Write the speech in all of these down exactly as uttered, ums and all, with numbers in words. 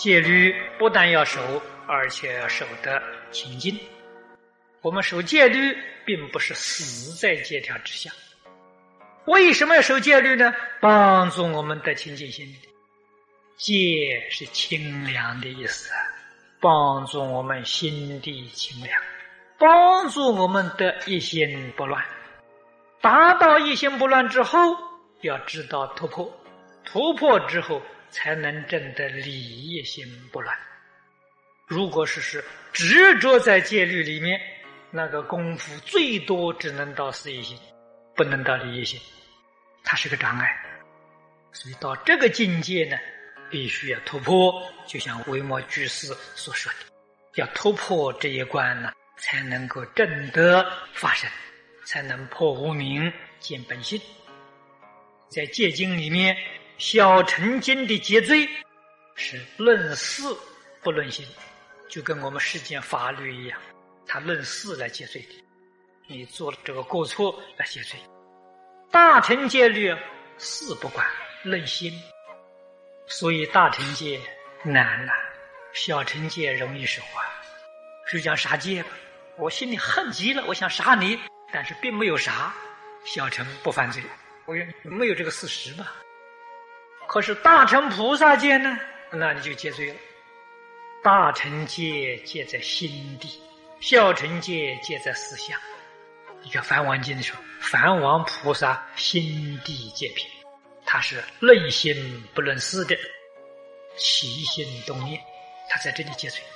戒律不但要守，而且要守得清净。我们守戒律并不是死在戒条之下。为什么要守戒律呢？帮助我们得清净心。戒是清凉的意思，帮助我们心地清凉，帮助我们得一心不乱。达到一心不乱之后，要知道突破，突破之后才能证得理一心不乱。如果是是执着在戒律里面，那个功夫最多只能到四一心，不能到理一心，它是个障碍。所以到这个境界呢，必须要突破，就像维摩居士所说的，要突破这一关呢，才能够证得法身，才能破无明见本性。在戒经里面，小乘经的戒罪是论事不论心，就跟我们世间法律一样，他论事来戒罪的，你做了这个过错来戒罪。大乘戒律事不管，论心，所以大乘戒难啊，小乘戒容易守啊。就讲杀戒吧，我心里恨极了，我想杀你，但是并没有杀，小乘不犯罪，我没有这个事实吧。可是大乘菩萨戒呢，那你就戒罪了。大乘戒戒在心地，小乘戒戒在思想。你看梵王经说，梵王菩萨心地戒品，他是论心不论事的，起心动念，他在这里戒罪。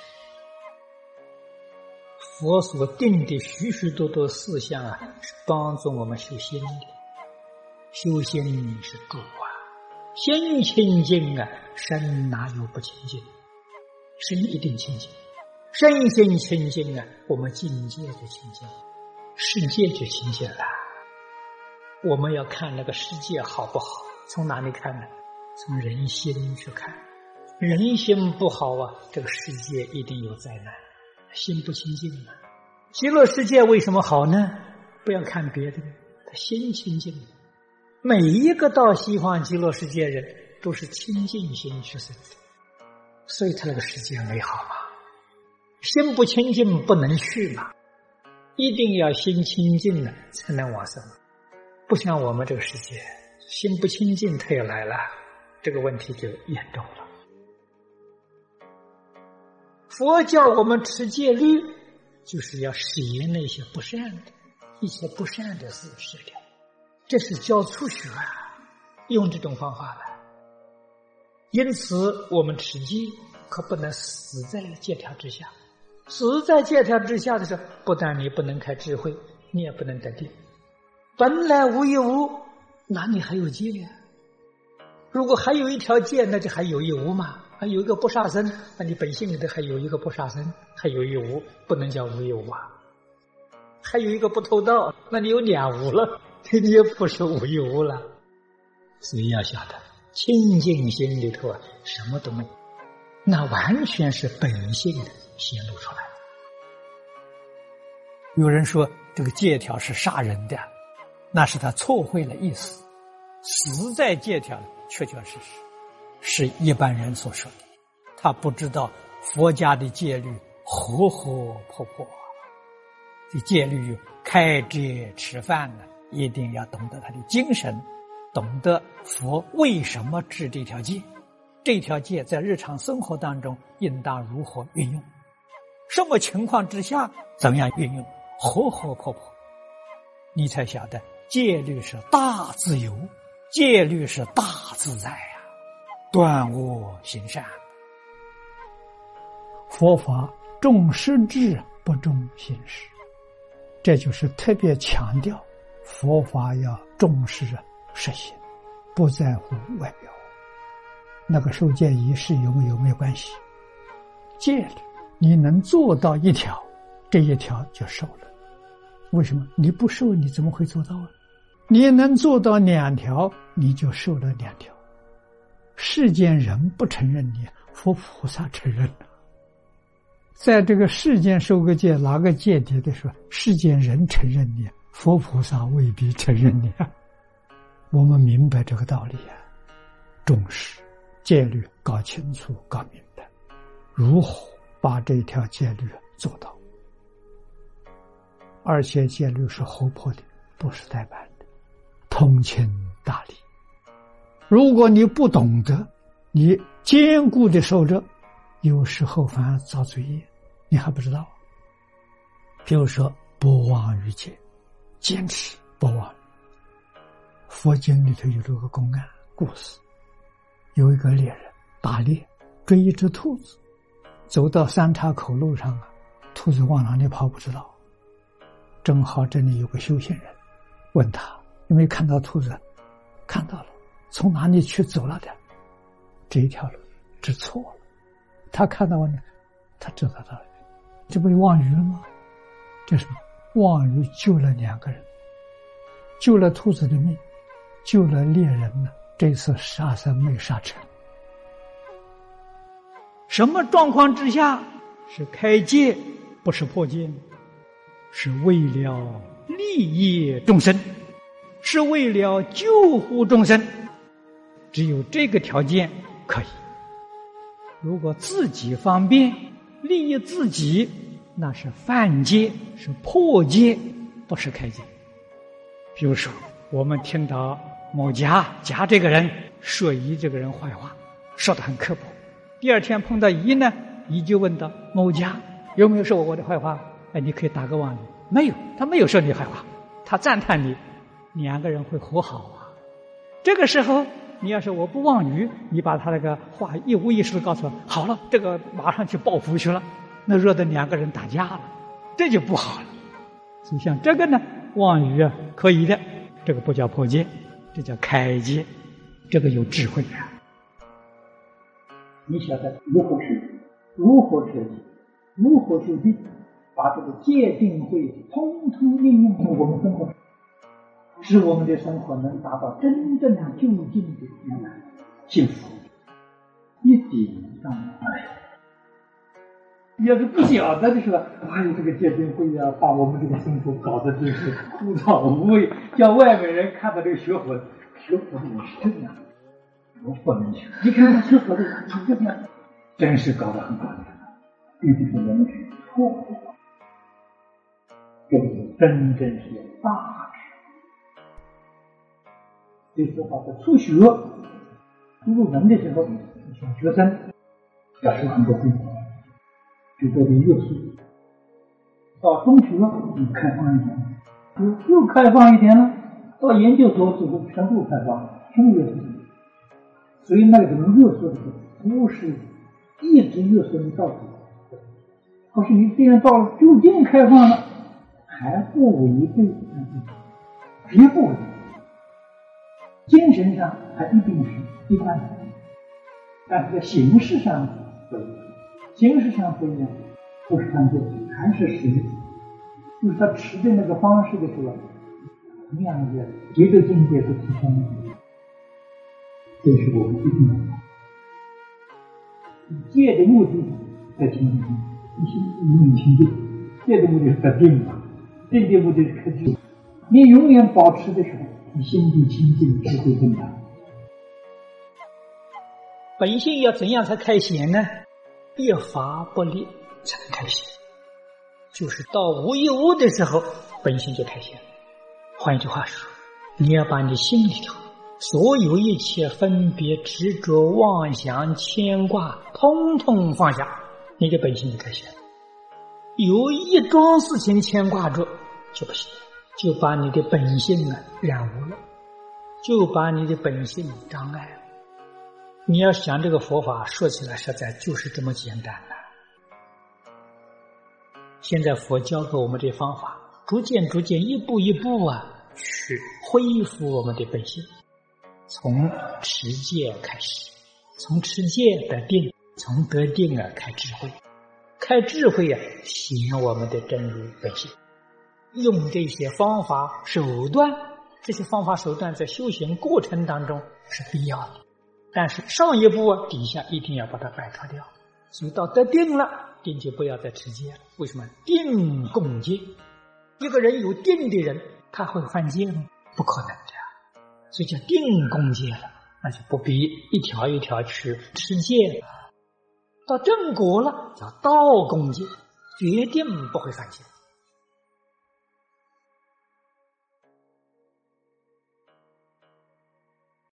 佛所定的许许多多事项啊，是帮助我们修心的。修心是主啊，心清净啊，身哪有不清净？身一定清净，身心清净啊，我们境界就清净，世界就清净了。我们要看那个世界好不好，从哪里看呢？从人心去看。人心不好啊，这个世界一定有灾难，心不清净啊。极乐世界为什么好呢？不要看别的，他心清净。每一个到西方极乐世界人都是清净心去生的，所以他那个世界美好嘛。心不清净不能去嘛，一定要心清净了才能往生。不像我们这个世界，心不清净他也来了，这个问题就严重了。佛教我们持戒律，就是要舍那些不善的，一些不善的事舍掉，这是教初学啊，用这种方法来。因此我们持戒可不能死在戒条之下。死在戒条之下的时候，不但你不能开智慧，你也不能得定。本来无一物，哪里还有戒啊？如果还有一条戒，那就还有一无嘛。还有一个不杀生，那你本性里头还有一个不杀生，还有一无，不能叫无一无啊。还有一个不偷盗，那你有两无了，你也不是无一无了。所以要晓得，清净心里头啊，什么都没有，那完全是本性的显露出来。有人说这个戒条是杀人的，那是他错会了意思。死在戒条确确实实是一般人所说的，他不知道佛家的戒律活活泼泼。这戒律开戒吃饭呢，一定要懂得他的精神，懂得佛为什么制这条戒，这条戒在日常生活当中应当如何运用，什么情况之下怎样运用，活活泼泼，你才晓得戒律是大自由，戒律是大自在啊，断恶行善。佛法重实质不重形式，这就是特别强调佛法要重视实行，不在乎外表。那个受戒仪式有没有没关系，戒律你能做到一条，这一条就受了。为什么？你不受你怎么会做到啊？你能做到两条，你就受了两条。世间人不承认你，佛菩萨承认了。在这个世间受个戒，拿个戒牒的时候，世间人承认你，佛菩萨未必承认你啊。我们明白这个道理啊，重视戒律，搞清楚搞明白， 如何把这条戒律做到？而且戒律是活泼的，不是呆板的，通情达理。如果你不懂得，你坚固的守着，有时候反而造罪业，你还不知道。比如说不忘于戒，坚持不忘。佛经里头有这个公案故事，有一个猎人打猎，追一只兔子，走到三岔口路上啊，兔子往哪里跑不知道，正好这里有个修行人，问他有没有看到兔子？看到了，从哪里去走了的？这一条路指错了。他看到了，他知道了，这不是忘鱼了吗？这是忘鱼救了两个人，救了兔子的命，救了猎人呢。这次杀生没杀成。什么状况之下是开戒，不是破戒？是为了利益众生，是为了救护众生。只有这个条件可以。如果自己方便利益自己，那是犯戒，是破戒，不是开戒。比如说我们听到某甲甲这个人说乙这个人坏话，说得很刻薄，第二天碰到乙呢，乙就问到某甲有没有说我的坏话？哎，你可以打个忘语，没有，他没有说你坏话，他赞叹你，两个人会和好啊。这个时候你要是我不忘语，你把他那个话一无意识的告诉我，好了，这个马上去报复去了，那惹得两个人打架了，这就不好了。所以像这个呢，忘语啊可以的，这个不叫破戒，这叫开戒，这个有智慧啊。你晓得如何是如何设计，如何修定，把这个戒定慧通通应用在我们生活上，使我们的生活能达到真正究竟的圆满幸福，一点障碍。要是不晓得的时候，哎呦，这个戒定慧啊，把我们这个生活搞得真是枯燥无味，叫外面人看到这个学佛，学佛的我是这样，我不能学。你看他学佛的人是这样，真是搞得很麻烦，并不是我们是错误，这个真正是有大智。这说话是初学初入门的时候，小学生要受很多规矩，许多的约束。到中学你开放一点，又又开放一点了。到研究所之后全部开放，全约束。所以那种约束的时候，不是一直约束你到底，可是你既然到了究竟开放了，还不违背，绝不违背。精神上还一定是一般的，但是在形式上不一样，形式上不一样，不是犯罪，还是实，就是他持的那个方式的时候，同样的节奏境界是提升的，这是我们一定要戒的目的在清净，你心你清净，戒的目的是在定嘛，定的目的是克制，你永远保持的时候，你心地清净，智慧增长。本性要怎样才开显呢？一法不立才能开显，就是到无一物的时候，本性就开显。换一句话说，你要把你心里头所有一切分别、执着、妄想、牵挂，通通放下，你的本性就开显。有一桩事情牵挂着就不行，就把你的本性啊染污了，就把你的本性障碍了。你要想这个佛法说起来实在就是这么简单的。现在佛教给我们这方法，逐渐逐渐一步一步啊去恢复我们的本性，从持戒开始，从持戒得定，从得定啊开智慧，开智慧啊显我们的真如本性。用这些方法手段，这些方法手段在修行过程当中是必要的，但是上一步啊底下一定要把它摆脱掉。所以到得定了，定就不要再持戒了。为什么？定共戒。一个人有定的人，他会犯戒吗？不可能的，所以叫定共戒了，那就不必一条一条去持戒了。 到正果了叫道共戒，决定不会犯戒。